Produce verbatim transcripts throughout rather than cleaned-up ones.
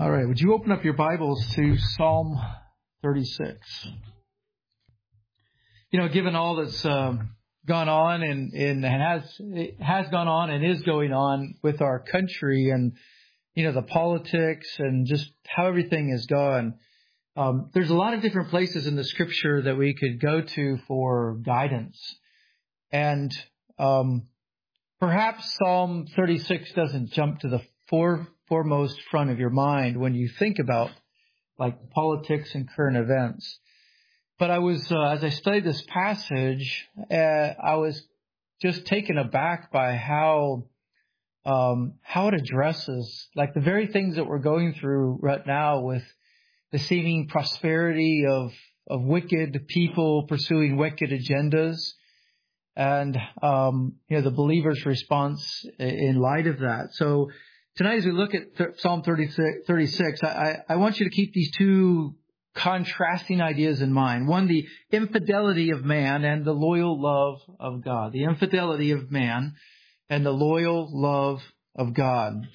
All right, would you open up your Bibles to Psalm thirty-six? You know, given all that's um, gone on and, and has it has gone on and is going on with our country and, you know, the politics and just how everything has gone, um, there's a lot of different places in the Scripture that we could go to for guidance. And um, perhaps Psalm thirty-six doesn't jump to the fore, foremost front of your mind when you think about like politics and current events. But I was, uh, as I studied this passage, uh, I was just taken aback by how um, how it addresses like the very things that we're going through right now with the seeming prosperity of of wicked people pursuing wicked agendas, and um, you know the believer's response in light of that. So tonight, as we look at th- Psalm thirty-six, I, I want you to keep these two contrasting ideas in mind. One, the infidelity of man and the loyal love of God. The infidelity of man and the loyal love of God.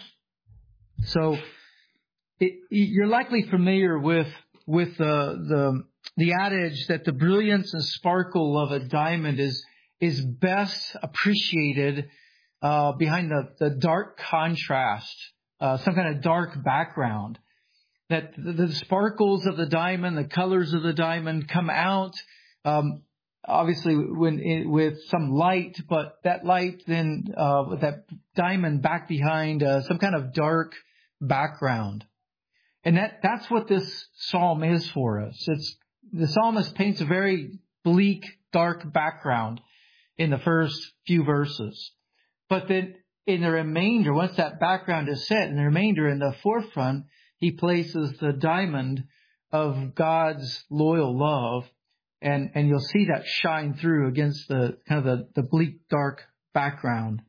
So it, you're likely familiar with with the, the the adage that the brilliance and sparkle of a diamond is is best appreciated uh, behind the, the dark contrast, uh, some kind of dark background. That the, the sparkles of the diamond, the colors of the diamond come out, um, obviously when it, with some light, but that light then, uh, with that diamond back behind uh, some kind of dark background. And that, that's what this psalm is for us. It's, the psalmist paints a very bleak, dark background in the first few verses. But then in the remainder, once that background is set, in the remainder in the forefront, he places the diamond of God's loyal love, and, and you'll see that shine through against the kind of the, the bleak, dark background.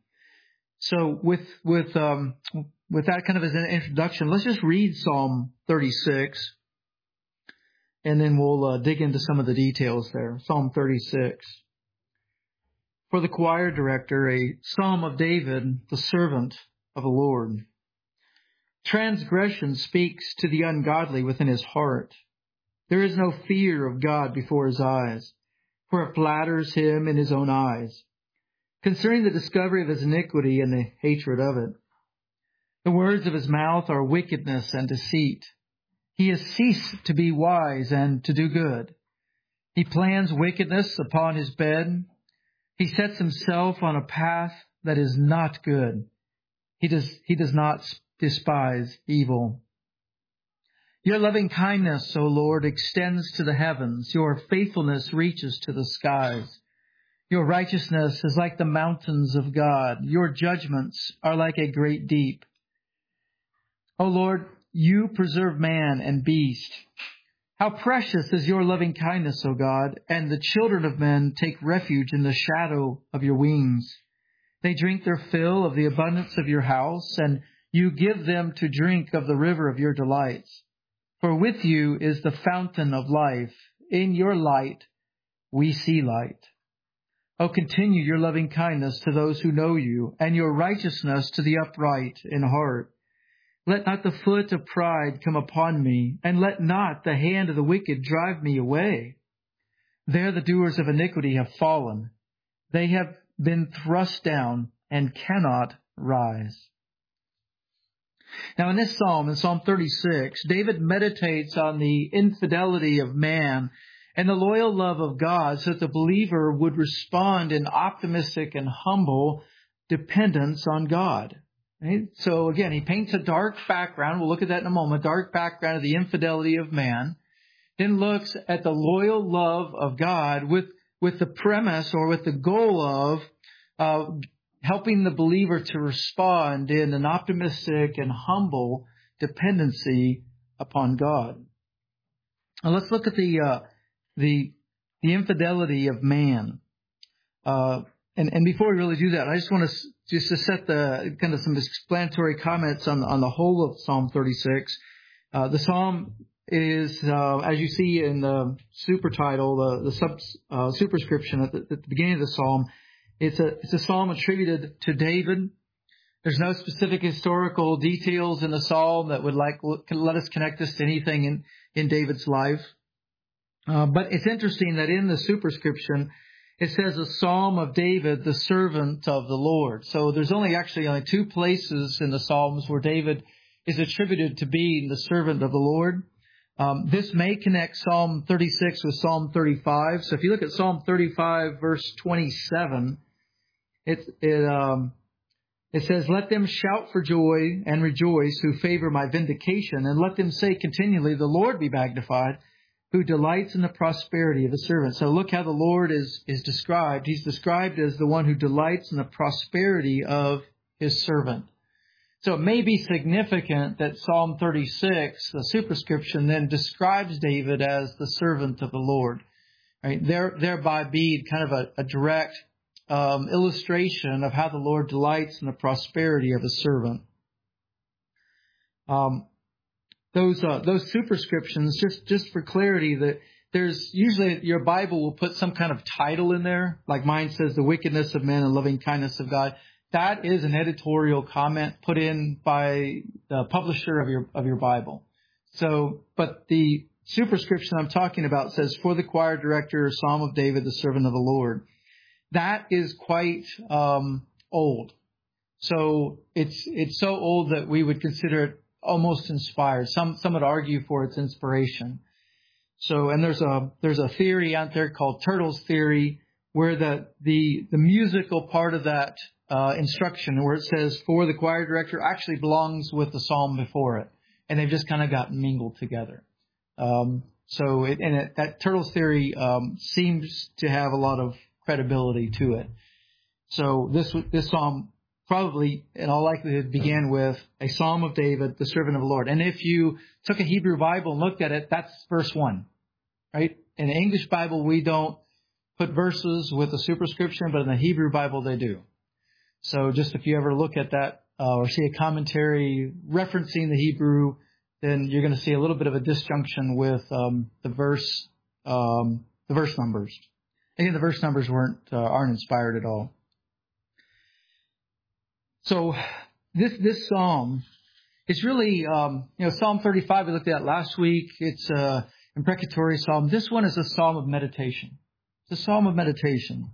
So with with um, with that kind of as an introduction, let's just read Psalm thirty-six, and then we'll uh, dig into some of the details there. Psalm thirty-six. For the choir director, a psalm of David, the servant of the Lord. Transgression speaks to the ungodly within his heart. There is no fear of God before his eyes, for it flatters him in his own eyes, concerning the discovery of his iniquity and the hatred of it. The words of his mouth are wickedness and deceit. He has ceased to be wise and to do good. He plans wickedness upon his bed. He sets himself on a path that is not good. He does, he does not despise evil. Your loving kindness, O Lord, extends to the heavens. Your faithfulness reaches to the skies. Your righteousness is like the mountains of God. Your judgments are like a great deep. O Lord, you preserve man and beast. How precious is your loving kindness, O God, and the children of men take refuge in the shadow of your wings. They drink their fill of the abundance of your house, and you give them to drink of the river of your delights. For with you is the fountain of life. In your light we see light. Oh, continue your loving kindness to those who know you, and your righteousness to the upright in heart. Let not the foot of pride come upon me, and let not the hand of the wicked drive me away. There the doers of iniquity have fallen. They have been thrust down and cannot rise. Now in this psalm, in Psalm thirty-six, David meditates on the infidelity of man and the loyal love of God so that the believer would respond in optimistic and humble dependence on God. Right? So again, he paints a dark background. We'll look at that in a moment. Dark background of the infidelity of man. Then looks at the loyal love of God with, with the premise or with the goal of uh, helping the believer to respond in an optimistic and humble dependency upon God. Now let's look at the uh, the the infidelity of man. Uh, and and before we really do that, I just want to just to set the kind of some explanatory comments on on the whole of Psalm thirty-six. Uh, the psalm is, uh, as you see in the super title, the the sub uh, superscription at the, at the beginning of the psalm. It's a it's a psalm attributed to David, There's no specific historical details in the psalm that would like let us connect us to anything in, in David's life. Uh, but it's interesting that in the superscription, it says a psalm of David, the servant of the Lord. So there's only actually only two places in the Psalms where David is attributed to being the servant of the Lord. Um, this may connect Psalm thirty-six with Psalm thirty-five. So if you look at Psalm thirty-five, verse twenty-seven, it, it, um, it says, "Let them shout for joy and rejoice who favor my vindication, and let them say continually, the Lord be magnified, who delights in the prosperity of his servant." So look how the Lord is, is described. He's described as the one who delights in the prosperity of his servant. So it may be significant that Psalm thirty-six, the superscription, then describes David as the servant of the Lord, right? There, thereby being kind of a, a direct um, illustration of how the Lord delights in the prosperity of his servant. Um, those uh, those superscriptions, just just for clarity, that there's usually your Bible will put some kind of title in there, like mine says, "The Wickedness of Men and Loving Kindness of God." That is an editorial comment put in by the publisher of your of your Bible. So, but the superscription I'm talking about says, "For the choir director, Psalm of David, the servant of the Lord." That is quite um, old. So it's it's so old that we would consider it almost inspired. Some some would argue for its inspiration. So, and there's a there's a theory out there called Turtle's theory, where the the the musical part of that Uh, instruction where it says "for the choir director" actually belongs with the psalm before it, and they've just kind of gotten mingled together. Um, so, it, and it, that Turtle's theory um, seems to have a lot of credibility to it. So, this this psalm probably, in all likelihood, began with a psalm of David, the servant of the Lord. And if you took a Hebrew Bible and looked at it, that's verse one, right? In the English Bible, we don't put verses with a superscription, but in the Hebrew Bible, they do. So just if you ever look at that uh, or see a commentary referencing the Hebrew, then you're going to see a little bit of a disjunction with um, the verse, um, the verse numbers. Again, the verse numbers weren't uh, aren't inspired at all. So this this psalm is really um, you know Psalm thirty-five we looked at last week. It's a imprecatory psalm. This one is a psalm of meditation. It's a psalm of meditation.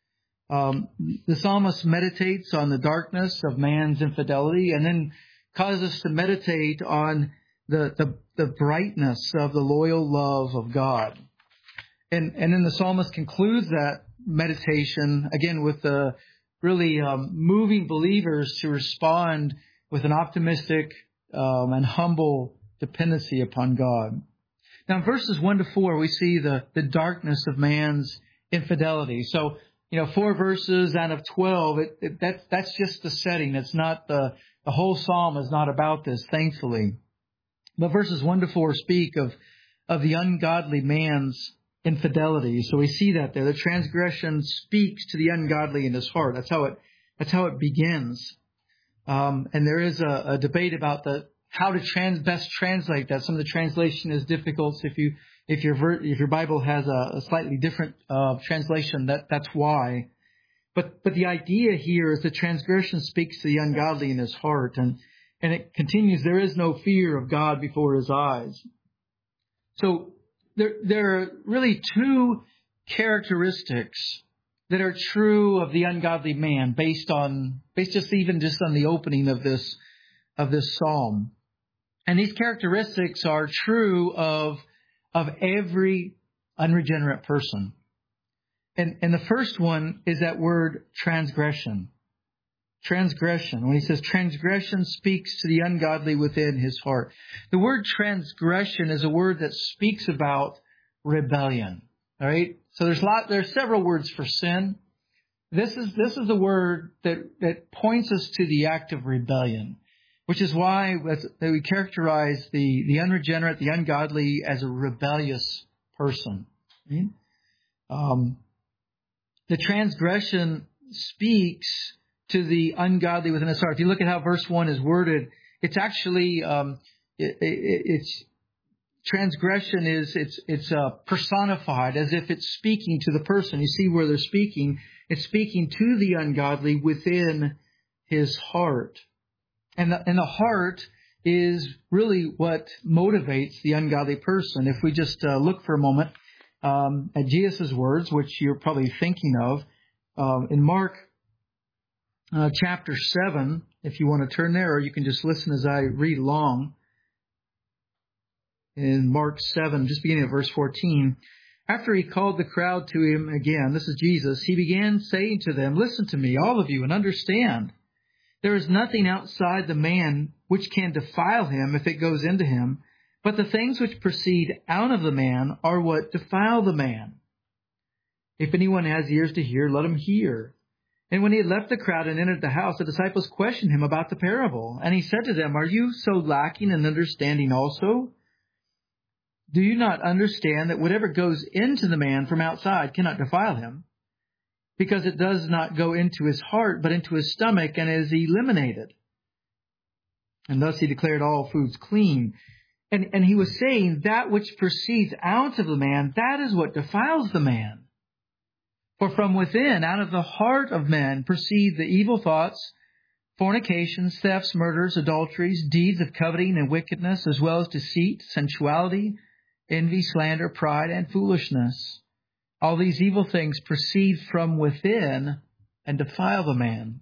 Um, the psalmist meditates on the darkness of man's infidelity, and then causes us to meditate on the, the, the brightness of the loyal love of God. And, and then the psalmist concludes that meditation, again, with the really um, moving believers to respond with an optimistic um, and humble dependency upon God. Now, in verses one to four, we see the, the darkness of man's infidelity. So, you know, four verses out of twelve, it, it, that's, that's just the setting. It's not the, the whole psalm is not about this, thankfully. But verses one to four speak of, of the ungodly man's infidelity. So we see that there. The transgression speaks to the ungodly in his heart. That's how it, that's how it begins. Um, and there is a, a debate about the, how to trans, best translate that. Some of the translation is difficult. So if you, If your if your Bible has a, a slightly different uh, translation, that that's why. But but the idea here is the transgression speaks to the ungodly in his heart, and and it continues. There is no fear of God before his eyes. So there there are really two characteristics that are true of the ungodly man, based on based just even just on the opening of this of this psalm, and these characteristics are true of. of every unregenerate person. And, and the first one is that word transgression. Transgression. When he says transgression speaks to the ungodly within his heart. The word transgression is a word that speaks about rebellion. All right. So there's a lot, there's several words for sin. This is, this is the word that, that points us to the act of rebellion. Which is why we characterize the, the unregenerate, the ungodly, as a rebellious person. Right? Um, the transgression speaks to the ungodly within his heart. If you look at how verse one is worded, it's actually um, it, it, it's transgression is it's it's uh, personified as if it's speaking to the person. You see where they're speaking. It's speaking to the ungodly within his heart. And the, and the heart is really what motivates the ungodly person. If we just uh, look for a moment um, at Jesus' words, which you're probably thinking of, uh, in Mark uh, chapter seven, if you want to turn there, or you can just listen as I read along. In Mark seven, just beginning at verse fourteen, after he called the crowd to him again, this is Jesus, he began saying to them, listen to me, all of you, and understand. There is nothing outside the man which can defile him if it goes into him, but the things which proceed out of the man are what defile the man. If anyone has ears to hear, let him hear. And when he had left the crowd and entered the house, the disciples questioned him about the parable. And he said to them, are you so lacking in understanding also? Do you not understand that whatever goes into the man from outside cannot defile him? Because it does not go into his heart, but into his stomach, and is eliminated. And thus he declared all foods clean. And, and he was saying that which proceeds out of the man, that is what defiles the man. For from within, out of the heart of men, proceed the evil thoughts, fornications, thefts, murders, adulteries, deeds of coveting and wickedness, as well as deceit, sensuality, envy, slander, pride, and foolishness. All these evil things proceed from within and defile the man.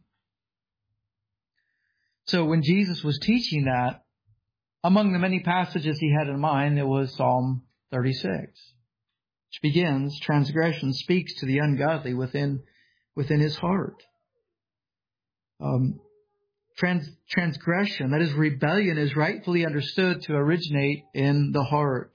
So when Jesus was teaching that, among the many passages he had in mind, there was Psalm thirty-six, which begins, transgression speaks to the ungodly within, within his heart. Um, trans, transgression, that is rebellion, is rightfully understood to originate in the heart.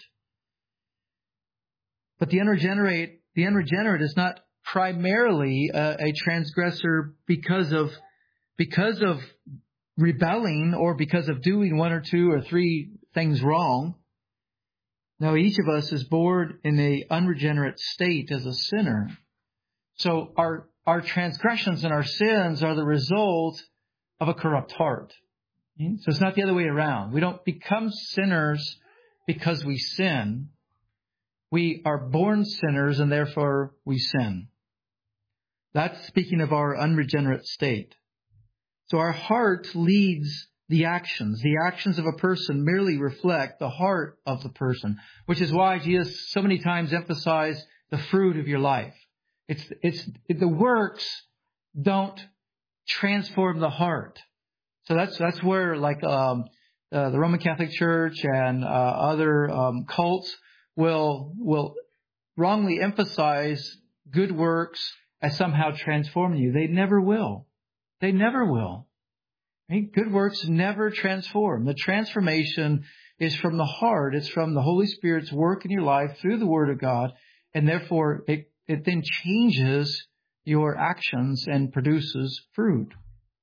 But the unregenerate The unregenerate is not primarily a, a transgressor because of because of rebelling or because of doing one or two or three things wrong. No, each of us is born in an unregenerate state as a sinner. So our our transgressions and our sins are the result of a corrupt heart. So it's not the other way around. We don't become sinners because we sin. We are born sinners and therefore we sin. That's speaking of our unregenerate state. So our heart leads the actions. The actions of a person merely reflect the heart of the person, which is why Jesus so many times emphasized the fruit of your life. It's, it's, the works don't transform the heart. So that's, that's where like, um, uh, the Roman Catholic Church and, uh, other, um, cults will will wrongly emphasize good works as somehow transforming you. They never will. They never will. Right? Good works never transform. The transformation is from the heart. It's from the Holy Spirit's work in your life through the Word of God, and therefore it, it then changes your actions and produces fruit.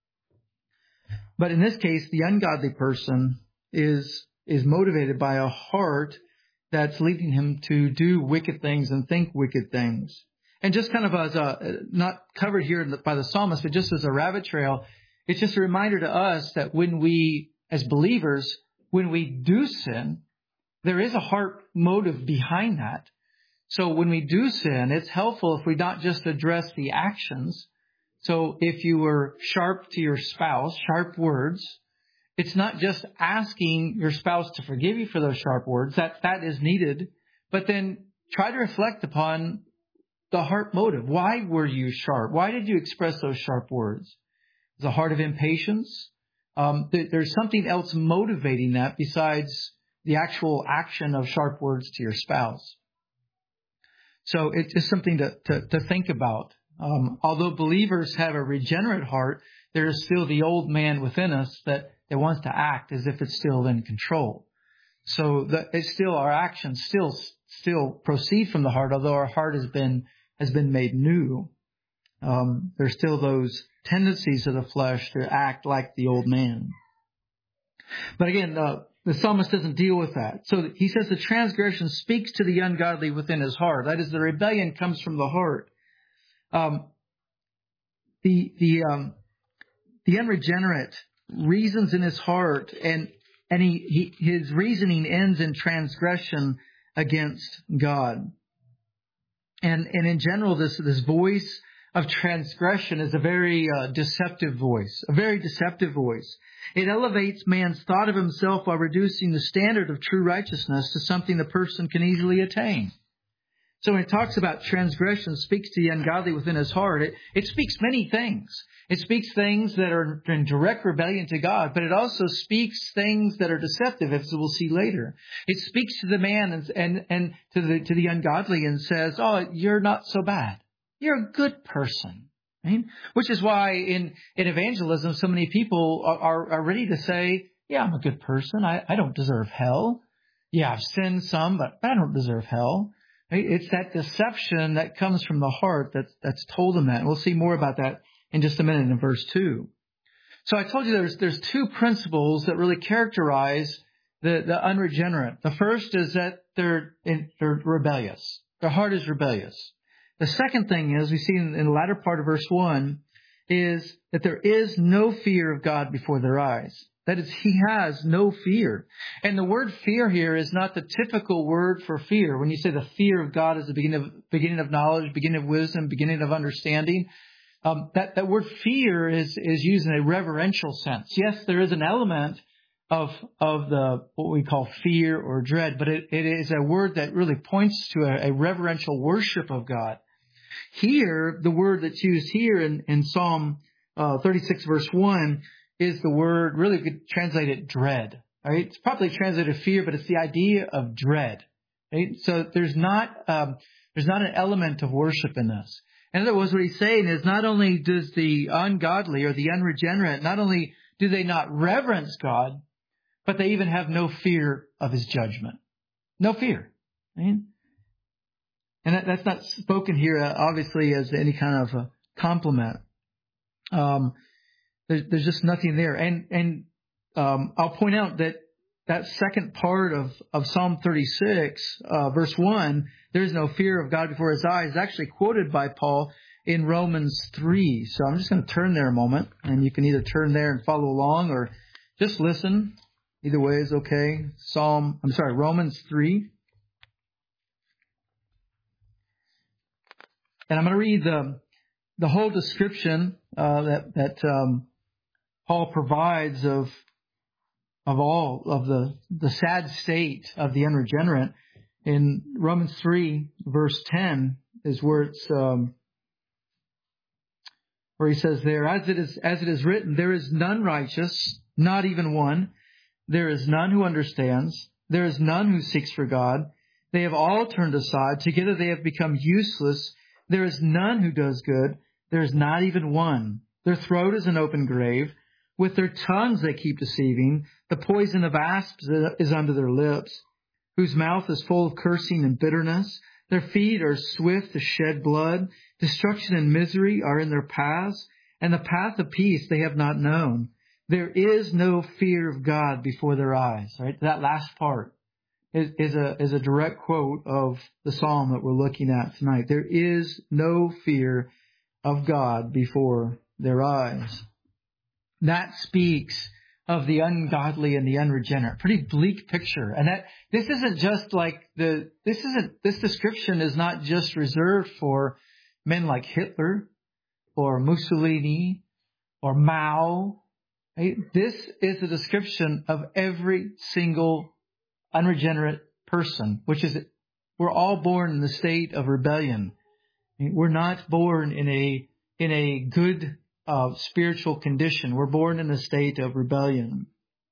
But in this case, the ungodly person is is motivated by a heart that's leading him to do wicked things and think wicked things. And just kind of as a, not covered here by the psalmist, but just as a rabbit trail, it's just a reminder to us that when we, as believers, when we do sin, there is a heart motive behind that. So when we do sin, it's helpful if we not just address the actions. So if you were sharp to your spouse, sharp words, it's not just asking your spouse to forgive you for those sharp words. That, that is needed. But then try to reflect upon the heart motive. Why were you sharp? Why did you express those sharp words? Is a heart of impatience? Um, th- there's something else motivating that besides the actual action of sharp words to your spouse. So it's just something to, to, to think about. Um, although believers have a regenerate heart, there is still the old man within us that that wants to act as if it's still in control. So that it's still, our actions still, still proceed from the heart, although our heart has been, has been made new. Um, there's still those tendencies of the flesh to act like the old man. But again, uh, the psalmist doesn't deal with that. So he says the transgression speaks to the ungodly within his heart. That is, the rebellion comes from the heart. Um, the, the, um, the unregenerate reasons in his heart, and and he, he his reasoning ends in transgression against God. And and in general, this this voice of transgression is a very uh, deceptive voice, a very deceptive voice. It elevates man's thought of himself while reducing the standard of true righteousness to something the person can easily attain. So when it talks about transgression, speaks to the ungodly within his heart, it, it speaks many things. It speaks things that are in direct rebellion to God, but it also speaks things that are deceptive, as we'll see later. It speaks to the man and and, and to the to the ungodly and says, "Oh, you're not so bad. You're a good person." Right? Which is why in, in evangelism, so many people are, are ready to say, "Yeah, I'm a good person. I, I don't deserve hell. Yeah, I've sinned some, but I don't deserve hell." Right? It's that deception that comes from the heart that, that's told them that. And we'll see more about that in just a minute in verse two. So I told you there's there's two principles that really characterize the, the unregenerate. The first is that they're in, they're rebellious. Their heart is rebellious. The second thing is, we see in, in the latter part of verse one, is that there is no fear of God before their eyes. That is, he has no fear. And the word fear here is not the typical word for fear. When you say the fear of God is the beginning of, beginning of knowledge, beginning of wisdom, beginning of understanding, um, that, that word fear is, is used in a reverential sense. Yes, there is an element of, of the, what we call fear or dread, but it, it is a word that really points to a, a reverential worship of God. Here, the word that's used here in, in Psalm uh, thirty-six verse one is the word, really we could translate it dread. Right? It's probably translated fear, but it's the idea of dread. Right? So there's not um, there's not an element of worship in this. In other words, what he's saying is not only does the ungodly or the unregenerate, not only do they not reverence God, but they even have no fear of his judgment. No fear. Right? And that, that's not spoken here, uh, obviously, as any kind of a compliment. Um, there's, there's just nothing there. And and um, I'll point out that that second part of, of Psalm thirty-six, uh, verse one, there is no fear of God before his eyes, is actually quoted by Paul in Romans three. So I'm just going to turn there a moment, and you can either turn there and follow along or just listen. Either way is okay. Psalm, I'm sorry, Romans three. And I'm going to read the the whole description uh, that that um, Paul provides of of all of the the sad state of the unregenerate. In Romans three, verse ten, is where it's um, where he says there, as it is as it is written, there is none righteous, not even one. There is none who understands. There is none who seeks for God. They have all turned aside. Together they have become useless. There is none who does good. There is not even one. Their throat is an open grave. With their tongues they keep deceiving. The poison of asps is under their lips, whose mouth is full of cursing and bitterness. Their feet are swift to shed blood. Destruction and misery are in their paths, and the path of peace they have not known. There is no fear of God before their eyes. Right? That last part is, is a is a direct quote of the psalm that we're looking at tonight. There is no fear of God before their eyes. That speaks of the ungodly and the unregenerate. Pretty bleak picture. And that this isn't just like the this isn't this description is not just reserved for men like Hitler or Mussolini or Mao. Right? This is a description of every single unregenerate person, which is we're all born in the state of rebellion. We're not born in a in a good uh, spiritual condition. We're born in a state of rebellion.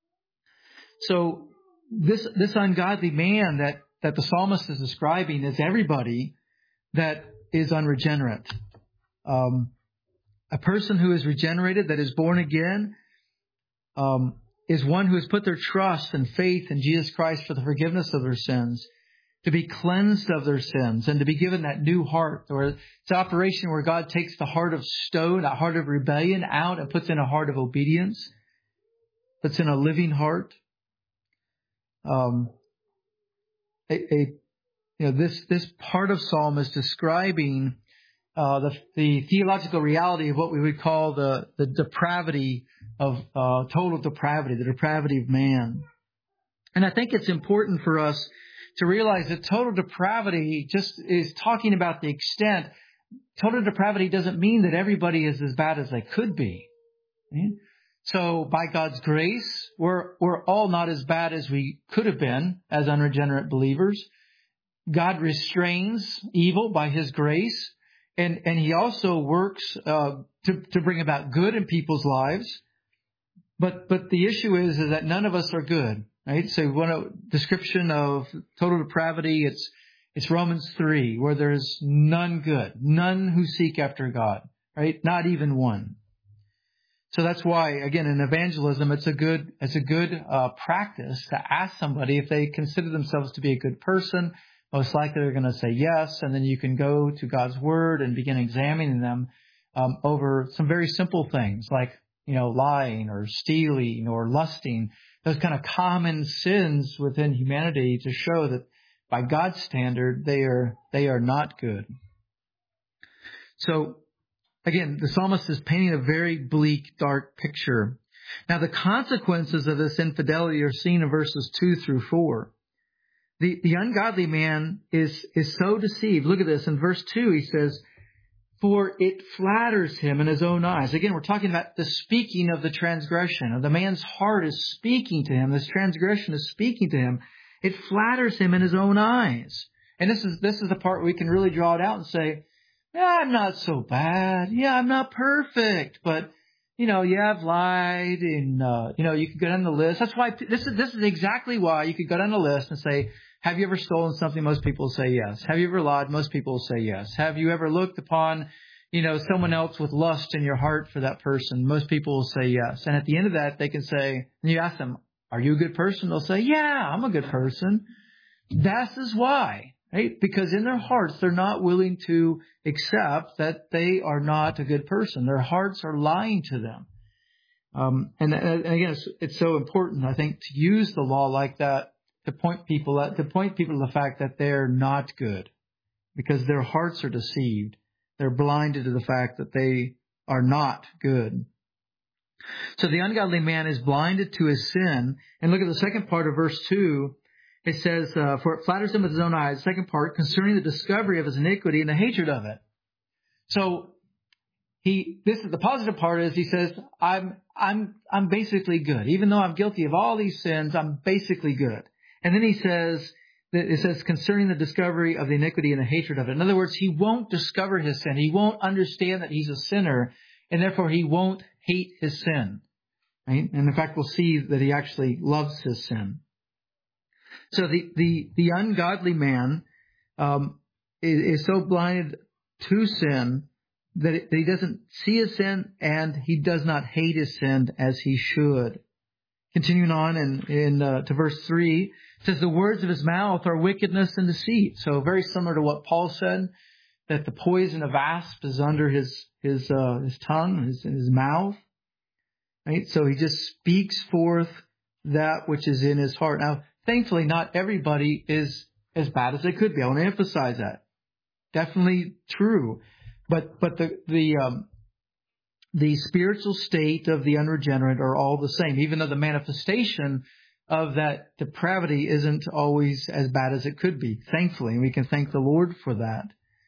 So this this ungodly man that that the psalmist is describing is everybody that is unregenerate. Um, a person who is regenerated, that is born again, um, is one who has put their trust and faith in Jesus Christ for the forgiveness of their sins, to be cleansed of their sins, and to be given that new heart. Or it's an operation where God takes the heart of stone, that heart of rebellion, out and puts in a heart of obedience, puts in a living heart. Um, a, a you know this this part of Psalm is describing uh, the the theological reality of what we would call the the depravity of uh, total depravity, the depravity of man. And I think it's important for us to realize that total depravity just is talking about the extent total depravity doesn't mean that everybody is as bad as they could be. Right? So by God's grace, we're, we're all not as bad as we could have been as unregenerate believers. God restrains evil by His grace, and, and He also works uh, to, to bring about good in people's lives. But but the issue is, is that none of us are good, right? So one a description of total depravity, it's it's Romans three, where there's none good, none who seek after God, right? Not even one. So that's why, again, in evangelism, it's a good it's a good uh, practice to ask somebody if they consider themselves to be a good person. Most likely they're going to say yes, and then you can go to God's Word and begin examining them um, over some very simple things like, you know, lying or stealing or lusting, those kind of common sins within humanity, to show that by God's standard, they are they are not good. So, again, the psalmist is painting a very bleak, dark picture. Now, the consequences of this infidelity are seen in verses two through four. The, the ungodly man is, is so deceived. Look at this. In verse two, he says, for it flatters him in his own eyes. Again, we're talking about the speaking of the transgression. Or the man's heart is speaking to him. This transgression is speaking to him. It flatters him in his own eyes. And this is, this is the part where we can really draw it out and say, yeah, I'm not so bad. Yeah, I'm not perfect. But, you know, yeah, I've lied. And, uh, you know, you could go down the list. That's why, this is, this is exactly why you could go down the list and say, have you ever stolen something? Most people will say yes. Have you ever lied? Most people will say yes. Have you ever looked upon, you know, someone else with lust in your heart for that person? Most people will say yes. And at the end of that, they can say, and you ask them, are you a good person? They'll say, yeah, I'm a good person. That is why, right? Because in their hearts, they're not willing to accept that they are not a good person. Their hearts are lying to them. Um, and, and again, it's, it's so important, I think, to use the law like that to point people at, to point people to the fact that they're not good, because their hearts are deceived. They're blinded to the fact that they are not good. So the ungodly man is blinded to his sin. And look at the second part of verse two. It says, uh, for it flatters him with his own eyes. The second part, concerning the discovery of his iniquity and the hatred of it. So he, this is the positive part is he says, I'm, I'm, I'm basically good. Even though I'm guilty of all these sins, I'm basically good. And then he says, it says concerning the discovery of the iniquity and the hatred of it. In other words, he won't discover his sin. He won't understand that he's a sinner, and therefore he won't hate his sin. Right? And in fact, we'll see that he actually loves his sin. So the, the, the ungodly man um, is, is so blinded to sin that, it, that he doesn't see his sin, and he does not hate his sin as he should. Continuing on in, in uh, to verse three, it says the words of his mouth are wickedness and deceit. So very similar to what Paul said, that the poison of asp is under his his uh, his tongue, his his mouth. Right? So he just speaks forth that which is in his heart. Now, thankfully, not everybody is as bad as they could be. I want to emphasize that. Definitely true, but but the the um, the spiritual state of the unregenerate are all the same, even though the manifestation of that depravity isn't always as bad as it could be, thankfully. And we can thank the Lord for that.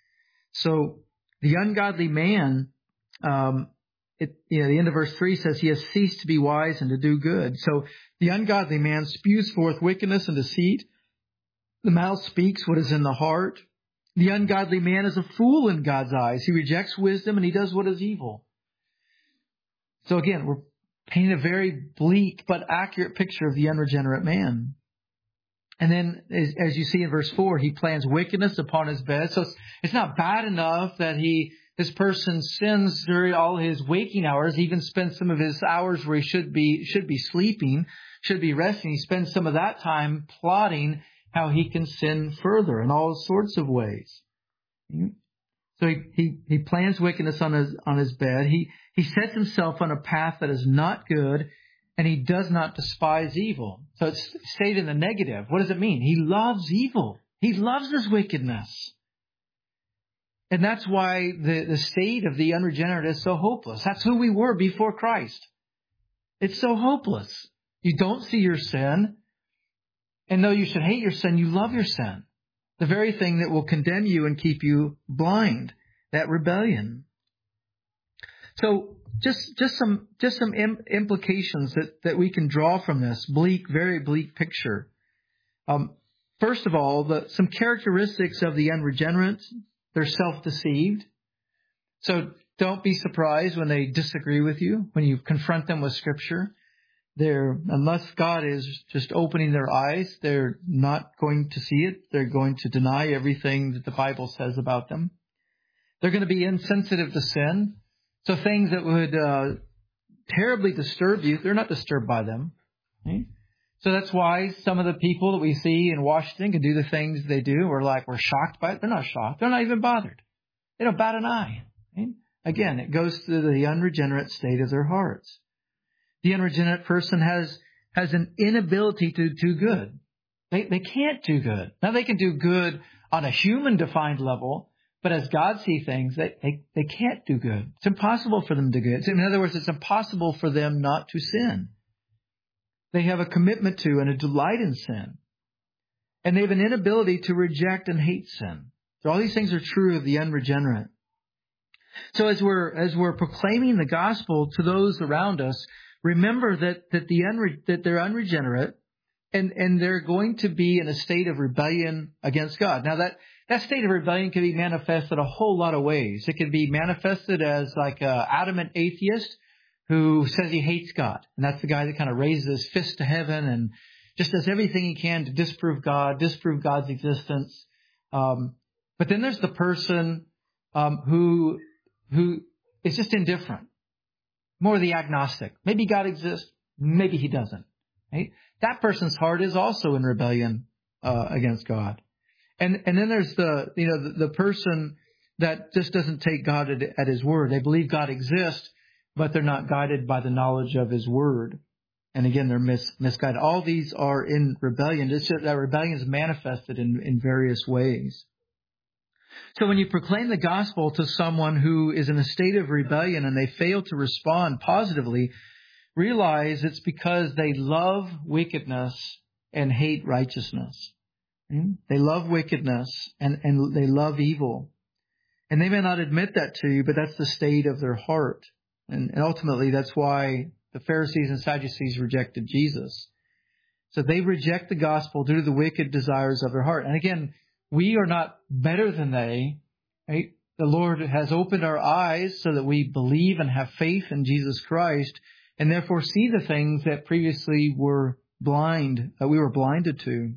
So the ungodly man, um, it, you know, the end of verse three says he has ceased to be wise and to do good. So the ungodly man spews forth wickedness and deceit. The mouth speaks what is in the heart. The ungodly man is a fool in God's eyes. He rejects wisdom and he does what is evil. So again, we're painting a very bleak but accurate picture of the unregenerate man. And then, as, as you see in verse four, he plans wickedness upon his bed. So it's, it's not bad enough that he, this person sins during all his waking hours, he even spends some of his hours where he should be, should be sleeping, should be resting. He spends some of that time plotting how he can sin further in all sorts of ways. So he, he, he plans wickedness on his, on his bed. He, he sets himself on a path that is not good, and he does not despise evil. So it's stated in the negative. What does it mean? He loves evil. He loves his wickedness. And that's why the, the state of the unregenerate is so hopeless. That's who we were before Christ. It's so hopeless. You don't see your sin, and though you should hate your sin, you love your sin. The very thing that will condemn you and keep you blind. that rebellion. So just just some just some im- implications that, that we can draw from this bleak, very bleak picture. Um, first of all, the, some characteristics of the unregenerate. They're self-deceived. So don't be surprised when they disagree with you, when you confront them with Scripture. They're, unless God is just opening their eyes, they're not going to see it. They're going to deny everything that the Bible says about them. They're going to be insensitive to sin. So things that would uh, terribly disturb you, they're not disturbed by them. Okay? So that's why some of the people that we see in Washington can do the things they do. We're like, we're shocked by it. They're not shocked. They're not even bothered. They don't bat an eye. Okay? Again, it goes to the unregenerate state of their hearts. The unregenerate person has has an inability to do good. They they can't do good. Now they can do good on a human defined level, but as God sees things, they, they, they can't do good. It's impossible for them to do good. In other words, it's impossible for them not to sin. They have a commitment to and a delight in sin. And they have an inability to reject and hate sin. So all these things are true of the unregenerate. So as we're as we're proclaiming the gospel to those around us, remember that that the unre, that they're unregenerate, and and they're going to be in a state of rebellion against God. Now that that state of rebellion can be manifested a whole lot of ways. It can be manifested as like a adamant atheist who says he hates God, and that's the guy that kind of raises his fist to heaven and just does everything he can to disprove God, disprove God's existence. Um, but then there's the person um, who who is just indifferent. More the agnostic. Maybe God exists. Maybe he doesn't. Right? That person's heart is also in rebellion uh, against God. And and then there's the you know the, the person that just doesn't take God at, at His word. They believe God exists, but they're not guided by the knowledge of His word. And again, they're mis, misguided. All these are in rebellion. It's just that rebellion is manifested in, in various ways. So when you proclaim the gospel to someone who is in a state of rebellion and they fail to respond positively, realize it's because they love wickedness and hate righteousness. They love wickedness and, and they love evil. And they may not admit that to you, but that's the state of their heart. And, and ultimately, that's why the Pharisees and Sadducees rejected Jesus. So they reject the gospel due to the wicked desires of their heart. And again, we are not better than they. Right? The Lord has opened our eyes so that we believe and have faith in Jesus Christ and therefore see the things that previously were blind, that we were blinded to.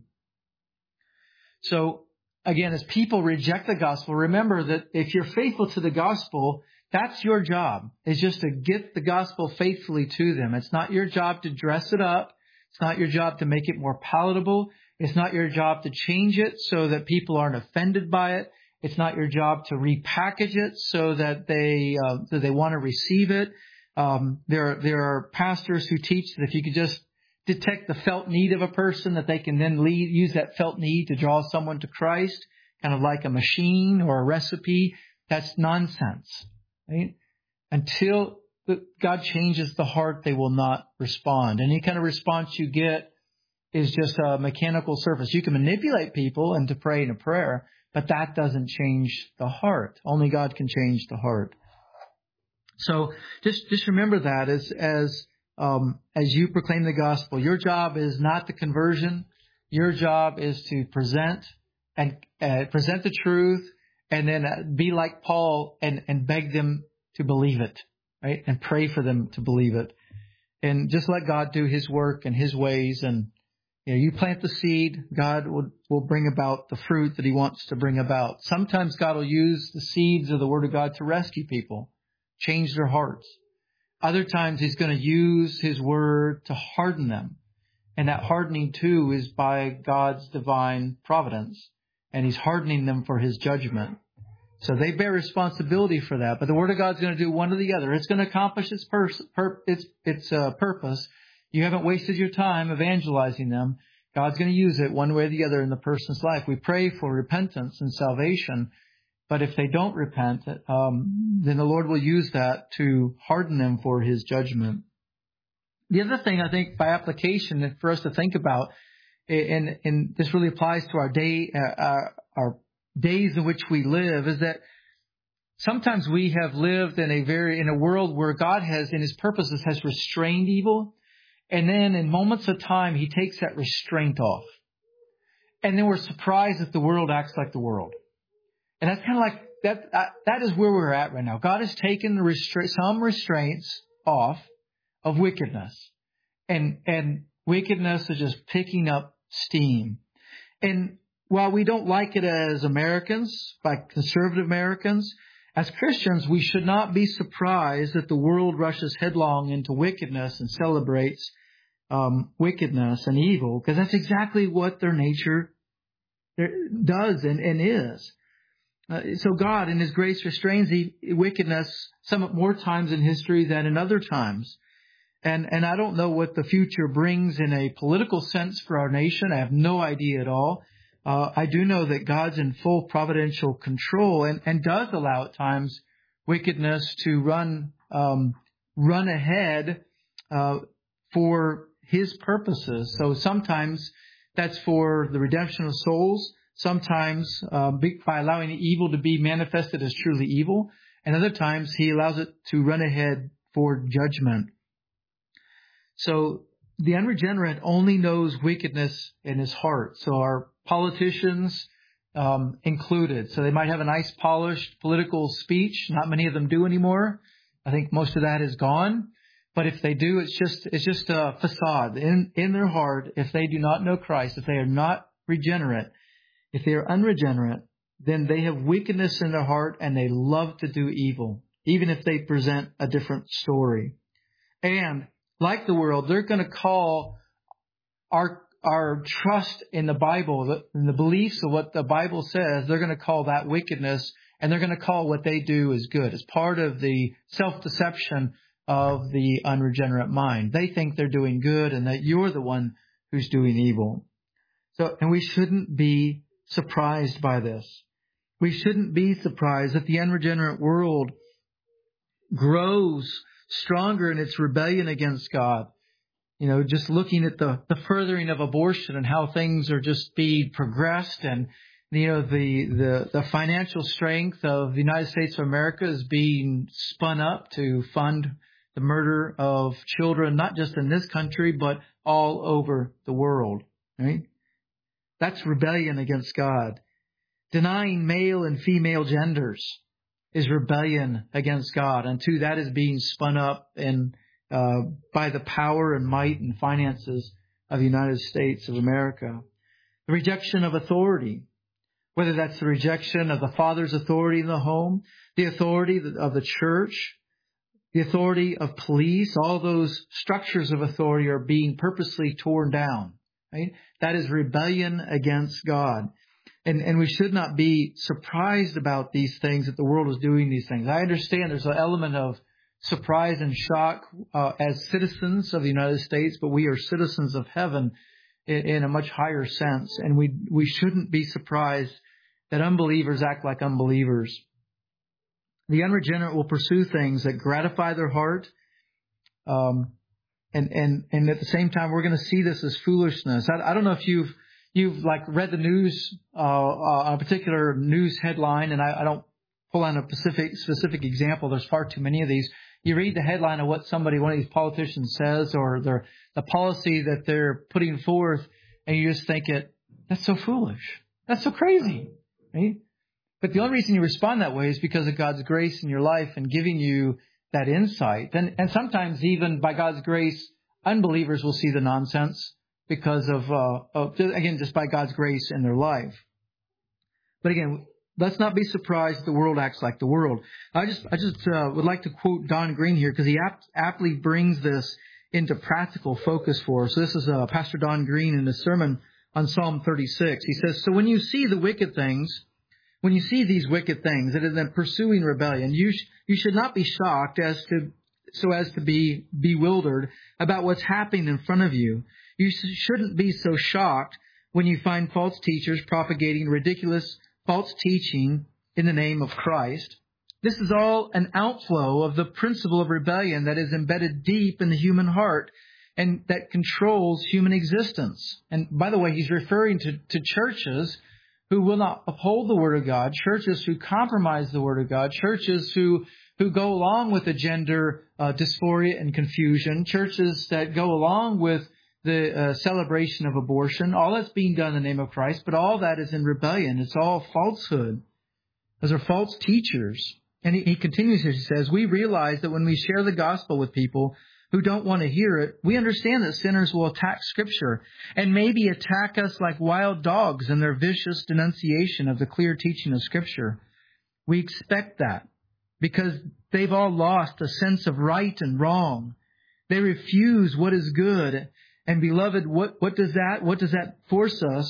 So again, as people reject the gospel, remember that if you're faithful to the gospel, that's your job, is just to get the gospel faithfully to them. It's not your job to dress it up. It's not your job to make it more palatable. It's not your job to change it so that people aren't offended by it. It's not your job to repackage it so that they uh, that they want to receive it. Um, there, there are pastors who teach that if you could just detect the felt need of a person, that they can then lead, use that felt need to draw someone to Christ, kind of like a machine or a recipe. That's nonsense. Right? Until God changes the heart, they will not respond. Any kind of response you get is just a mechanical surface. You can manipulate people into praying a prayer, but that doesn't change the heart. Only God can change the heart. So just just remember that as as um, as you proclaim the gospel, your job is not the conversion. Your job is to present and uh, present the truth, and then uh, be like Paul and and beg them to believe it, right? And pray for them to believe it, and just let God do His work and His ways. And you know, you plant the seed, God will will bring about the fruit that He wants to bring about. Sometimes God will use the seeds of the Word of God to rescue people, change their hearts. Other times He's going to use His Word to harden them. And that hardening too is by God's divine providence. And He's hardening them for His judgment. So they bear responsibility for that. But the Word of God's going to do one or the other. It's going to accomplish its, pers- pur- its, its uh, purpose. You haven't wasted your time evangelizing them. God's going to use it one way or the other in the person's life. We pray for repentance and salvation. But if they don't repent, um, then the Lord will use that to harden them for His judgment. The other thing I think by application for us to think about, and, and this really applies to our day, uh, our, our days in which we live, is that sometimes we have lived in a very, in a world where God has, in His purposes, has restrained evil. And then in moments of time, He takes that restraint off. And then we're surprised that the world acts like the world. And that's kind of like, that, uh, that is where we're at right now. God has taken the restra- some restraints off of wickedness. And, and wickedness is just picking up steam. And while we don't like it as Americans, like conservative Americans, as Christians, we should not be surprised that the world rushes headlong into wickedness and celebrates um, wickedness and evil, because that's exactly what their nature does and, and is. Uh, so God, in His grace, restrains the wickedness some more times in history than in other times. And and I don't know what the future brings in a political sense for our nation. I have no idea at all. Uh, I do know that God's in full providential control and, and does allow at times wickedness to run um, run ahead uh, for His purposes. So sometimes that's for the redemption of souls. Sometimes uh, by allowing evil to be manifested as truly evil. And other times He allows it to run ahead for judgment. So the unregenerate only knows wickedness in his heart. So our politicians um, included. So they might have a nice polished political speech. Not many of them do anymore. I think most of that is gone. But if they do, it's just it's just a facade. In in their heart, if they do not know Christ, if they are not regenerate, if they are unregenerate, then they have wickedness in their heart and they love to do evil, even if they present a different story. And like the world, they're going to call our our trust in the Bible, in the beliefs of what the Bible says, they're going to call that wickedness, and they're going to call what they do as good. It's part of the self-deception of the unregenerate mind. They think they're doing good and that you're the one who's doing evil. So, and we shouldn't be surprised by this. We shouldn't be surprised that the unregenerate world grows stronger in its rebellion against God. You know, just looking at the, the furthering of abortion and how things are just being progressed, and, you know, the, the, the financial strength of the United States of America is being spun up to fund the murder of children, not just in this country, but all over the world. Right? That's rebellion against God. Denying male and female genders is rebellion against God. And two, that is being spun up in, uh, by the power and might and finances of the United States of America. The rejection of authority, whether that's the rejection of the father's authority in the home, the authority of the church, the authority of police, all those structures of authority are being purposely torn down. Right? That is rebellion against God. And, and we should not be surprised about these things, that the world is doing these things. I understand there's an element of surprise and shock uh, as citizens of the United States, but we are citizens of heaven in, in a much higher sense. And we we shouldn't be surprised that unbelievers act like unbelievers. The unregenerate will pursue things that gratify their heart. Um, and, and, and at the same time, we're going to see this as foolishness. I, I don't know if you've You've like read the news, uh, uh, a particular news headline, and I, I don't pull on a specific specific example. There's far too many of these. You read the headline of what somebody, one of these politicians says, or their the policy that they're putting forth, and you just think it, that's so foolish. That's so crazy. Right? But the only reason you respond that way is because of God's grace in your life and giving you that insight. And, and sometimes even by God's grace, unbelievers will see the nonsense. Because of, uh, of, again, just by God's grace in their life. But again, let's not be surprised that the world acts like the world. I just, I just uh, would like to quote Don Green here, because he apt, aptly brings this into practical focus for us. So this is uh, Pastor Don Green in his sermon on Psalm thirty-six. He says, "So when you see the wicked things, when you see these wicked things that are then pursuing rebellion, you sh- you should not be shocked as to so as to be bewildered about what's happening in front of you. You shouldn't be so shocked when you find false teachers propagating ridiculous false teaching in the name of Christ. This is all an outflow of the principle of rebellion that is embedded deep in the human heart and that controls human existence." And by the way, he's referring to, to churches who will not uphold the Word of God, churches who compromise the Word of God, churches who, who go along with the gender uh, dysphoria and confusion, churches that go along with the uh, celebration of abortion. All that's being done in the name of Christ, but all that is in rebellion. It's all falsehood. Those are false teachers. And he, he continues here, he says, we realize that when we share the gospel with people who don't want to hear it, we understand that sinners will attack Scripture and maybe attack us like wild dogs in their vicious denunciation of the clear teaching of Scripture. We expect that because they've all lost a sense of right and wrong. They refuse what is good. And beloved, what, what does that, what does that force us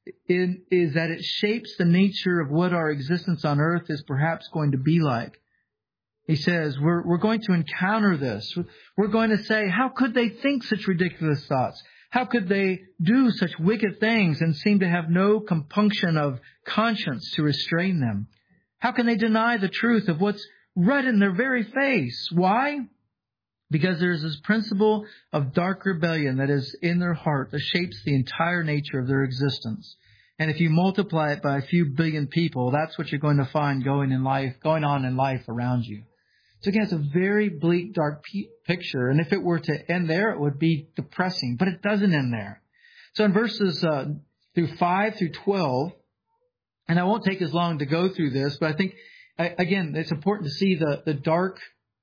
in, is that it shapes the nature of what our existence on earth is perhaps going to be like. He says, we're, we're going to encounter this. We're going to say, how could they think such ridiculous thoughts? How could they do such wicked things and seem to have no compunction of conscience to restrain them? How can they deny the truth of what's right in their very face? Why? Because there's this principle of dark rebellion that is in their heart that shapes the entire nature of their existence. And if you multiply it by a few billion people, that's what you're going to find going in life, going on in life around you. So again, it's a very bleak, dark p- picture. And if it were to end there, it would be depressing. But it doesn't end there. So in verses uh, through five through twelve, and I won't take as long to go through this, but I think, again, it's important to see the, the dark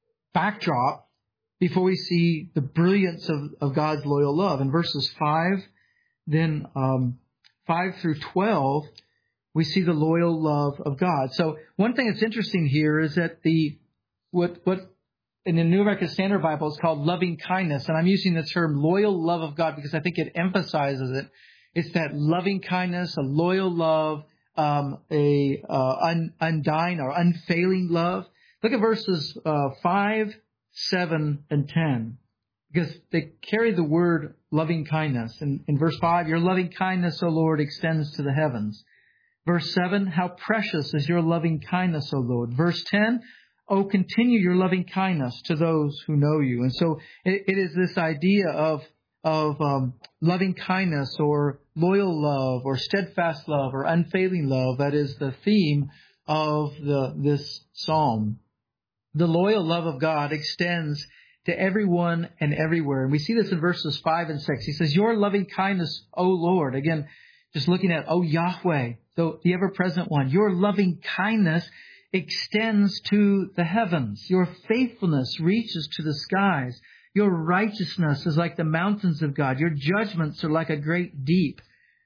backdrop before we see the brilliance of, of God's loyal love. In verses five, then um, five through twelve, we see the loyal love of God. So one thing that's interesting here is that the what what in the New American Standard Bible is called loving kindness, and I'm using the term loyal love of God because I think it emphasizes it. It's that loving kindness, a loyal love, um, a uh, un, undying or unfailing love. Look at verses uh, five, seven, and ten, because they carry the word loving kindness. In, in verse five, your loving kindness, O Lord, extends to the heavens. Verse seven, how precious is your loving kindness, O Lord. Verse ten, oh, continue your loving kindness to those who know you. And so it, it is this idea of of um, loving kindness or loyal love or steadfast love or unfailing love that is the theme of the this psalm. The loyal love of God extends to everyone and everywhere. And we see this in verses five and six. He says, your loving kindness, O Lord. Again, just looking at, O Yahweh, the, the ever-present one. Your loving kindness extends to the heavens. Your faithfulness reaches to the skies. Your righteousness is like the mountains of God. Your judgments are like a great deep.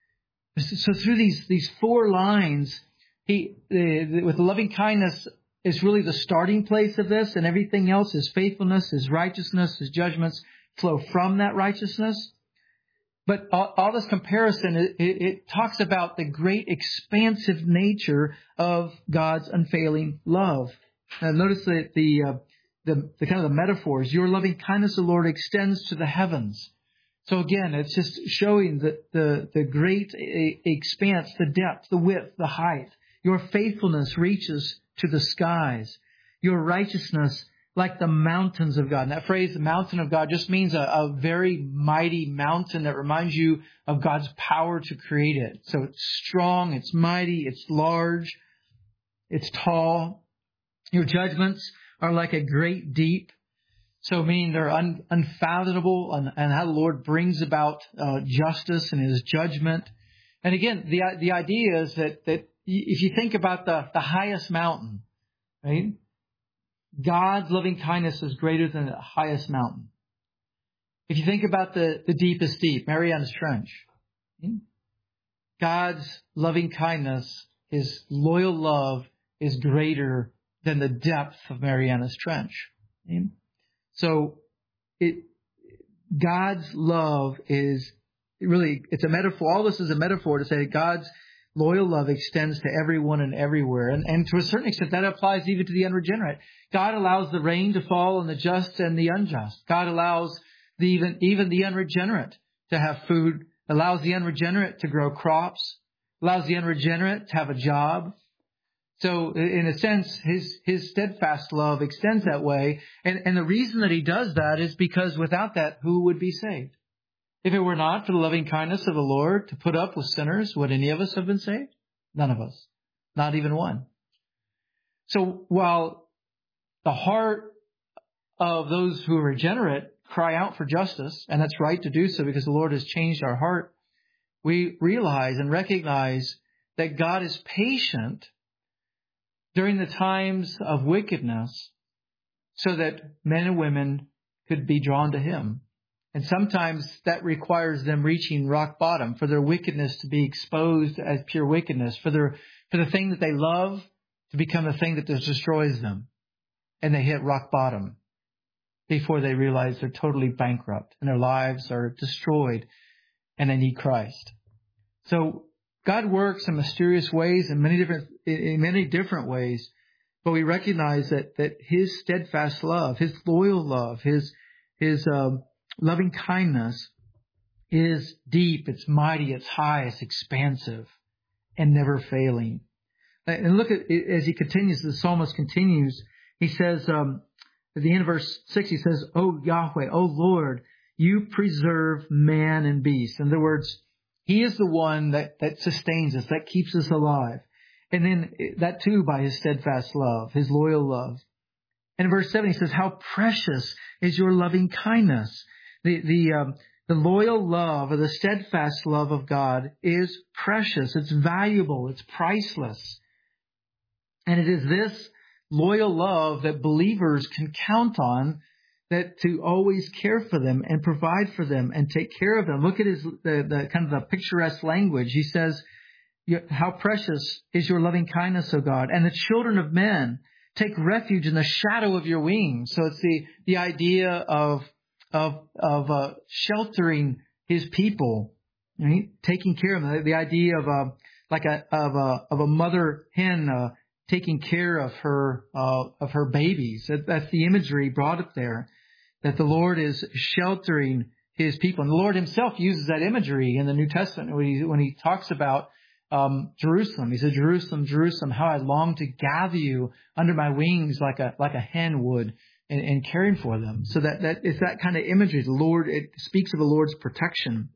So through these, these four lines, he, uh, with loving kindness, is really the starting place of this, and everything else, his faithfulness, his righteousness, his judgments flow from that righteousness. But all, all this comparison, it, it talks about the great expansive nature of God's unfailing love. Now notice that the, uh, the, the kind of the metaphors, your loving kindness, O Lord, extends to the heavens. So again, it's just showing the, the, the great expanse, the depth, the width, the height. Your faithfulness reaches to the skies. Your righteousness like the mountains of God. And that phrase, the mountain of God, just means a, a very mighty mountain that reminds you of God's power to create it. So it's strong, it's mighty, it's large, it's tall. Your judgments are like a great deep. So meaning they're un, unfathomable, and, and how the Lord brings about uh, justice and His judgment. And again, the the idea is that that if you think about the, the highest mountain, right? God's loving kindness is greater than the highest mountain. If you think about the, the deepest deep, Marianas Trench, God's loving kindness, His loyal love is greater than the depth of Marianas Trench. So it, God's love is really, it's a metaphor. All this is a metaphor to say that God's loyal love extends to everyone and everywhere. And, and to a certain extent, that applies even to the unregenerate. God allows the rain to fall on the just and the unjust. God allows the, even, even the unregenerate to have food, allows the unregenerate to grow crops, allows the unregenerate to have a job. So in a sense, his, his steadfast love extends that way. And, and the reason that He does that is because without that, who would be saved? If it were not for the loving kindness of the Lord to put up with sinners, would any of us have been saved? None of us. Not even one. So while the heart of those who are regenerate cry out for justice, and that's right to do so because the Lord has changed our heart, we realize and recognize that God is patient during the times of wickedness so that men and women could be drawn to Him. And sometimes that requires them reaching rock bottom, for their wickedness to be exposed as pure wickedness, for their for the thing that they love to become the thing that destroys them. And they hit rock bottom before they realize they're totally bankrupt and their lives are destroyed and they need Christ. So God works in mysterious ways in many different in many different ways, but we recognize that that His steadfast love, His loyal love, His His um, loving kindness is deep, it's mighty, it's high, it's expansive, and never failing. And look at as he continues, the psalmist continues. He says um, at the end of verse six, he says, "O Yahweh, O Lord, you preserve man and beast." In other words, He is the one that, that sustains us, that keeps us alive. And then that too by His steadfast love, His loyal love. And in verse seven, he says, "How precious is your loving kindness." The, the, um, the loyal love or the steadfast love of God is precious. It's valuable. It's priceless. And it is this loyal love that believers can count on, that to always care for them and provide for them and take care of them. Look at his the, the kind of the picturesque language. He says, "How precious is your loving kindness, O God, and the children of men take refuge in the shadow of your wings." So it's the the idea of of of uh, sheltering His people, right? Taking care of them. The, the idea of a like a of a of a mother hen uh, taking care of her uh, of her babies. That, that's the imagery brought up there. That the Lord is sheltering His people. And the Lord Himself uses that imagery in the New Testament when He, when he talks about um, Jerusalem. He said, "Jerusalem, Jerusalem, how I long to gather you under my wings like a like a hen would, and, and caring for them." So that, that it's that kind of imagery. The Lord, it speaks of the Lord's protection.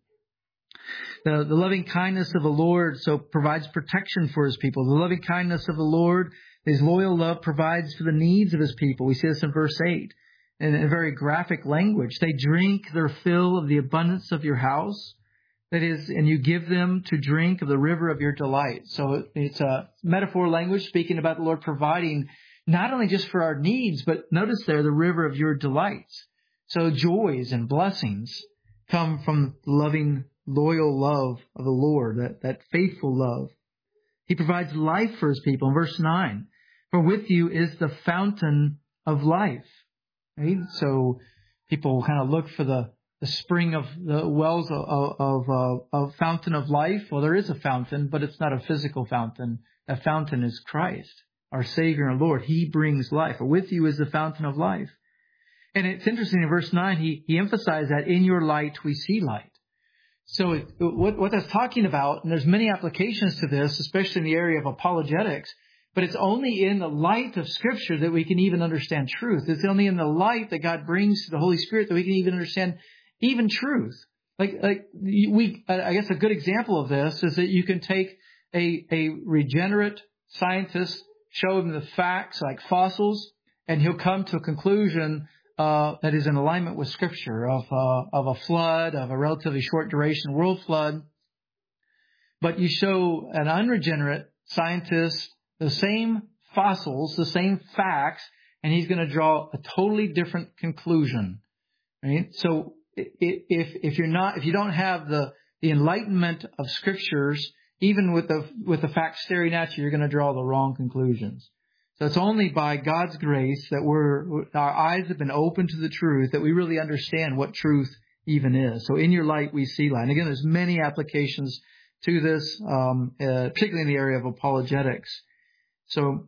The, the loving kindness of the Lord so provides protection for His people. The loving kindness of the Lord, His loyal love provides for the needs of His people. We see this in verse eight. In a very graphic language. "They drink their fill of the abundance of your house." That is, and you give them to drink of the river of your delight. So it's a metaphor language speaking about the Lord providing not only just for our needs, but notice there, the river of your delights. So joys and blessings come from the loving, loyal love of the Lord, that, that faithful love. He provides life for His people. In verse nine, "For with you is the fountain of life." Right? So people kind of look for the, the spring of the wells of, of, of, uh, of fountain of life. Well, there is a fountain, but it's not a physical fountain. That fountain is Christ, our Savior and Lord. He brings life. With you is the fountain of life. And it's interesting in verse nine, he, he emphasized that in your light we see light. So it, what, what that's talking about, and there's many applications to this, especially in the area of apologetics, but it's only in the light of Scripture that we can even understand truth. It's only in the light that God brings to the Holy Spirit that we can even understand even truth. Like, like we, I guess a good example of this is that you can take a, a regenerate scientist, show him the facts like fossils, and he'll come to a conclusion uh, that is in alignment with Scripture of uh, of a flood, of a relatively short duration world flood. But you show an unregenerate scientist the same fossils, the same facts, and he's going to draw a totally different conclusion. Right? So if if you're not, if you don't have the the enlightenment of Scriptures, even with the with the facts staring at you, you're going to draw the wrong conclusions. So it's only by God's grace that we're our eyes have been opened to the truth, that we really understand what truth even is. So in your light we see light. And again, there's many applications to this, um, uh, particularly in the area of apologetics. So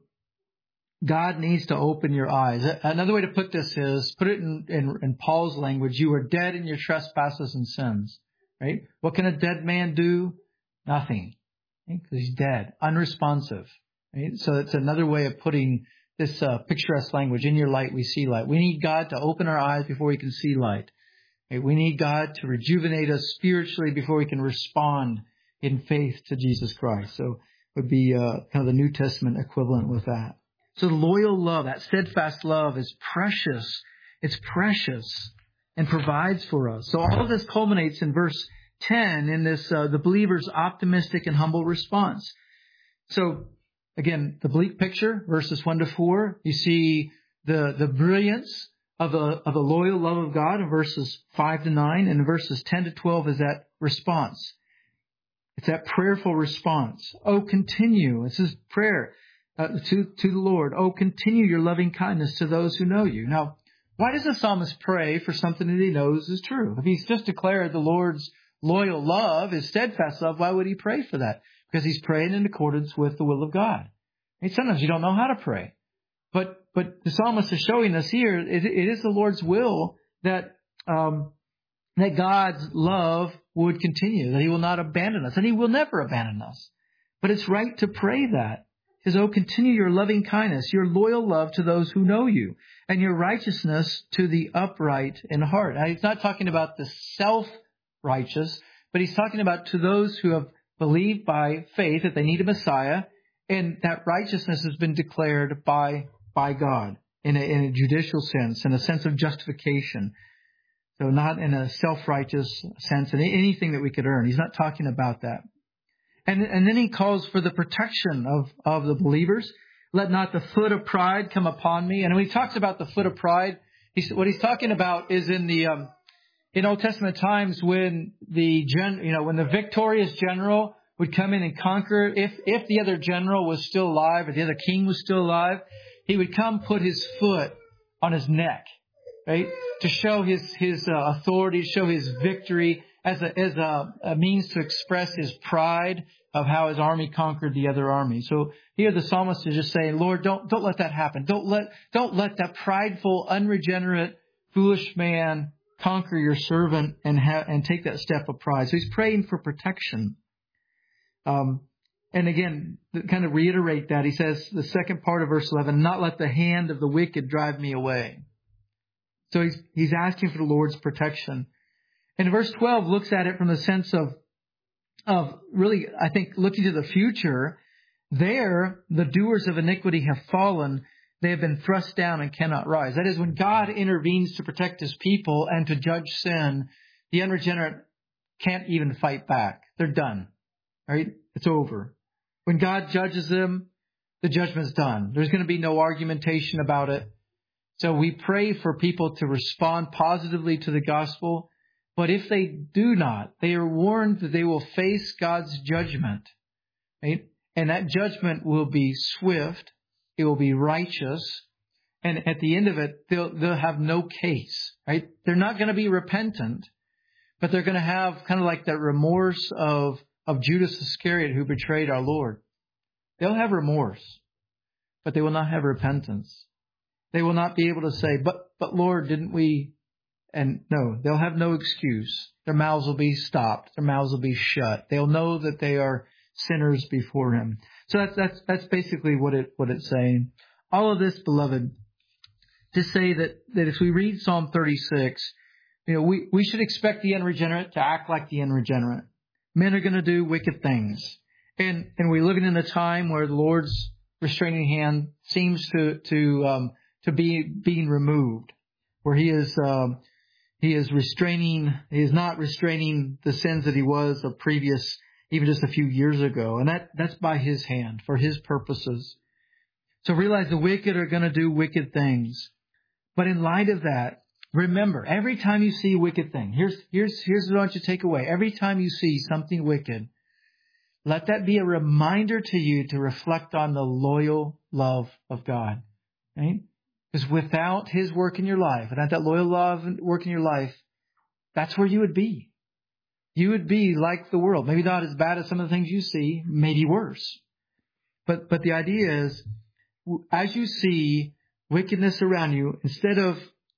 God needs to open your eyes. Another way to put this is, put it in, in, in Paul's language, you are dead in your trespasses and sins. Right? What can a dead man do? Nothing. Right? Because he's dead, unresponsive. Right? So it's another way of putting this uh, picturesque language. In your light we see light. We need God to open our eyes before we can see light. Right? We need God to rejuvenate us spiritually before we can respond in faith to Jesus Christ. So would be uh, kind of the New Testament equivalent with that. So loyal love, that steadfast love is precious. It's precious and provides for us. So all of this culminates in verse ten in this, uh, the believer's optimistic and humble response. So again, the bleak picture, verses one to four, you see the, the brilliance of the, of the loyal love of God in verses five to nine, and in verses ten to twelve is that response. It's that prayerful response. Oh, continue. This is prayer uh, to, to the Lord. Oh, continue your loving kindness to those who know you. Now, why does the psalmist pray for something that he knows is true? If he's just declared the Lord's loyal love, his steadfast love, why would he pray for that? Because he's praying in accordance with the will of God. And sometimes you don't know how to pray. But but the psalmist is showing us here, it, it is the Lord's will that um, that God's love would continue, that he will not abandon us, and he will never abandon us. But it's right to pray that. His, oh, continue your loving kindness, your loyal love to those who know you, and your righteousness to the upright in heart. Now, he's not talking about the self-righteous, but he's talking about to those who have believed by faith that they need a Messiah, and that righteousness has been declared by by God in a, in a judicial sense, in a sense of justification. So not in a self-righteous sense, in anything that we could earn. He's not talking about that. And, and then he calls for the protection of, of the believers. Let not the foot of pride come upon me. And when he talks about the foot of pride, he's, what he's talking about is in the um, in Old Testament times when the gen, you know when the victorious general would come in and conquer. If if the other general was still alive or the other king was still alive, he would come put his foot on his neck, right, to show his his uh, authority, to show his victory, as a as a, a means to express his pride of how his army conquered the other army. So here the psalmist is just saying, Lord, don't don't let that happen. Don't let don't let that prideful, unregenerate, foolish man conquer your servant and ha- and take that step of pride. So he's praying for protection. Um, and again, to kind of reiterate that, he says the second part of verse eleven, not let the hand of the wicked drive me away. So he's he's asking for the Lord's protection. And verse twelve looks at it from the sense of, of really, I think, looking to the future. There, the doers of iniquity have fallen. They have been thrust down and cannot rise. That is, when God intervenes to protect his people and to judge sin, the unregenerate can't even fight back. They're done. Right? It's over. When God judges them, the judgment's done. There's going to be no argumentation about it. So we pray for people to respond positively to the gospel. But if they do not, they are warned that they will face God's judgment. Right? And that judgment will be swift. It will be righteous. And at the end of it, they'll, they'll have no case. Right? They're not going to be repentant, but they're going to have kind of like that remorse of, of Judas Iscariot who betrayed our Lord. They'll have remorse, but they will not have repentance. They will not be able to say, but, but Lord, didn't we? And no, they'll have no excuse. Their mouths will be stopped. Their mouths will be shut. They'll know that they are sinners before him. So that's, that's, that's basically what it, what it's saying. All of this, beloved, to say that, that if we read Psalm thirty-six, you know, we, we should expect the unregenerate to act like the unregenerate. Men are going to do wicked things. And, and we're living in a time where the Lord's restraining hand seems to, to, um, to be being removed, where he is, um, he is restraining, he is not restraining the sins that he was of previous, even just a few years ago. And that, that's by his hand, for his purposes. So realize the wicked are going to do wicked things. But in light of that, remember, every time you see a wicked thing, here's, here's, here's what I want you to take away. Every time you see something wicked, let that be a reminder to you to reflect on the loyal love of God. Right? Because without his work in your life, without that loyal love work in your life, that's where you would be. You would be like the world. Maybe not as bad as some of the things you see, maybe worse. But, but the idea is, as you see wickedness around you, instead of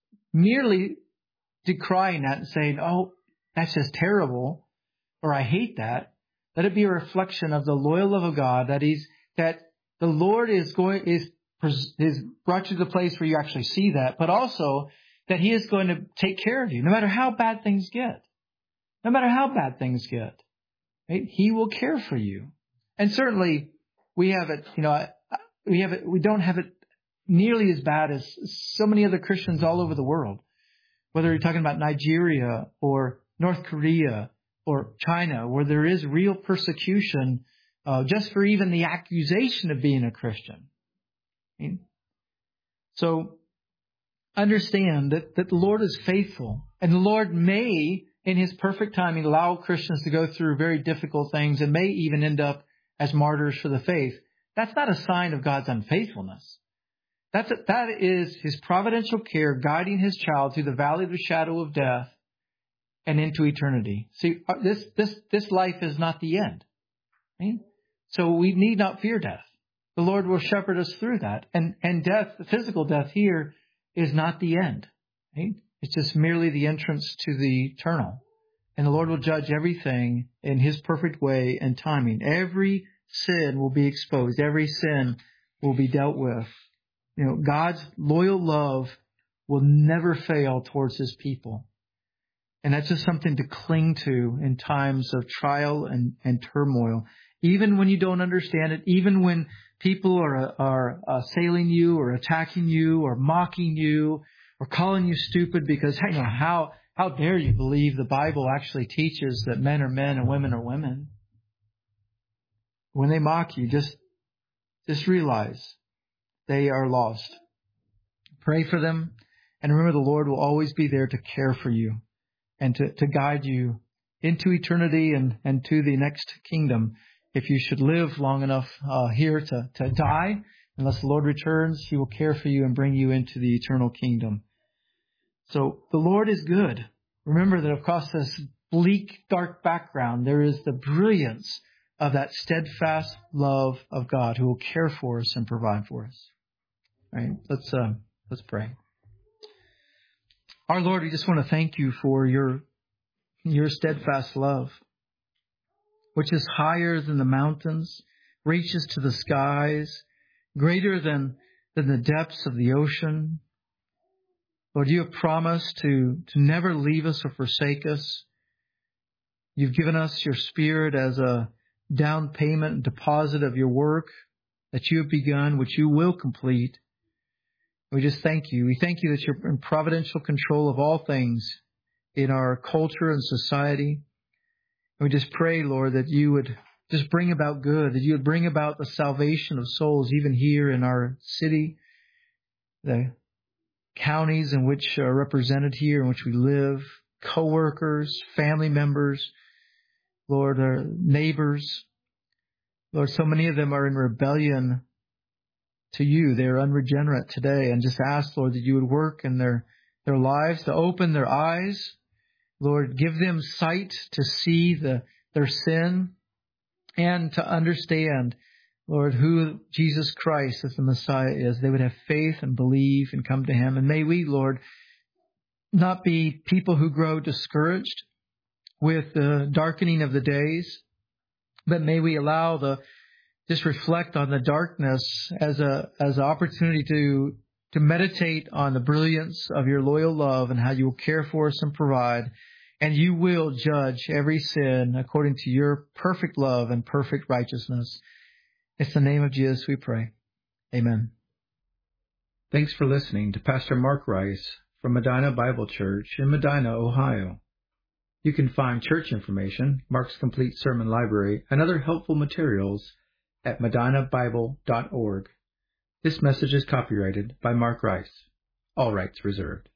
merely decrying that and saying, oh, that's just terrible, or I hate that, let it be a reflection of the loyal love of God, that he's, that the Lord is going, is, is brought you to the place where you actually see that, but also that he is going to take care of you, no matter how bad things get. No matter how bad things get. Right? He will care for you. And certainly, we have it, you know, we have it, we don't have it nearly as bad as so many other Christians all over the world. Whether you're talking about Nigeria or North Korea or China, where there is real persecution uh, just for even the accusation of being a Christian. I mean, so understand that, that the Lord is faithful, and the Lord may, in His perfect timing, allow Christians to go through very difficult things and may even end up as martyrs for the faith. That's not a sign of God's unfaithfulness. That's a, that is His providential care guiding His child through the valley of the shadow of death and into eternity. See, this this this life is not the end. Right? So we need not fear death. The Lord will shepherd us through that. And and death, the physical death here, is not the end. Right? It's just merely the entrance to the eternal. And the Lord will judge everything in His perfect way and timing. Every sin will be exposed. Every sin will be dealt with. You know, God's loyal love will never fail towards His people. And that's just something to cling to in times of trial and, and turmoil. Even when you don't understand it, even when people are, are assailing you or attacking you or mocking you or calling you stupid because, you know, how, how dare you believe the Bible actually teaches that men are men and women are women? When they mock you, just, just realize they are lost. Pray for them. And remember, the Lord will always be there to care for you and to, to guide you into eternity and, and to the next kingdom. If you should live long enough uh, here to, to die, unless the Lord returns, He will care for you and bring you into the eternal kingdom. So the Lord is good. Remember that across this bleak, dark background, there is the brilliance of that steadfast love of God who will care for us and provide for us. All right, let's uh, let's pray. Our Lord, we just want to thank You for your your steadfast love, which is higher than the mountains, reaches to the skies, greater than, than the depths of the ocean. Lord, You have promised to, to never leave us or forsake us. You've given us Your Spirit as a down payment and deposit of Your work that You have begun, which You will complete. We just thank You. We thank You that You're in providential control of all things in our culture and society. And we just pray, Lord, that You would just bring about good, that You would bring about the salvation of souls even here in our city, the counties in which are represented here, in which we live, co-workers, family members, Lord, our neighbors. Lord, so many of them are in rebellion to You. They're unregenerate today, and just ask, Lord, that You would work in their, their lives to open their eyes. Lord, give them sight to see the, their sin and to understand, Lord, who Jesus Christ as the Messiah is. They would have faith and believe and come to Him. And may we, Lord, not be people who grow discouraged with the darkening of the days, but may we allow the just reflect on the darkness as a as an opportunity to to meditate on the brilliance of Your loyal love and how You will care for us and provide, and You will judge every sin according to Your perfect love and perfect righteousness. It's the name of Jesus we pray. Amen. Thanks for listening to Pastor Mark Rice from Medina Bible Church in Medina, Ohio. You can find church information, Mark's complete sermon library, and other helpful materials at medina bible dot org. This message is copyrighted by Mark Rice. All rights reserved.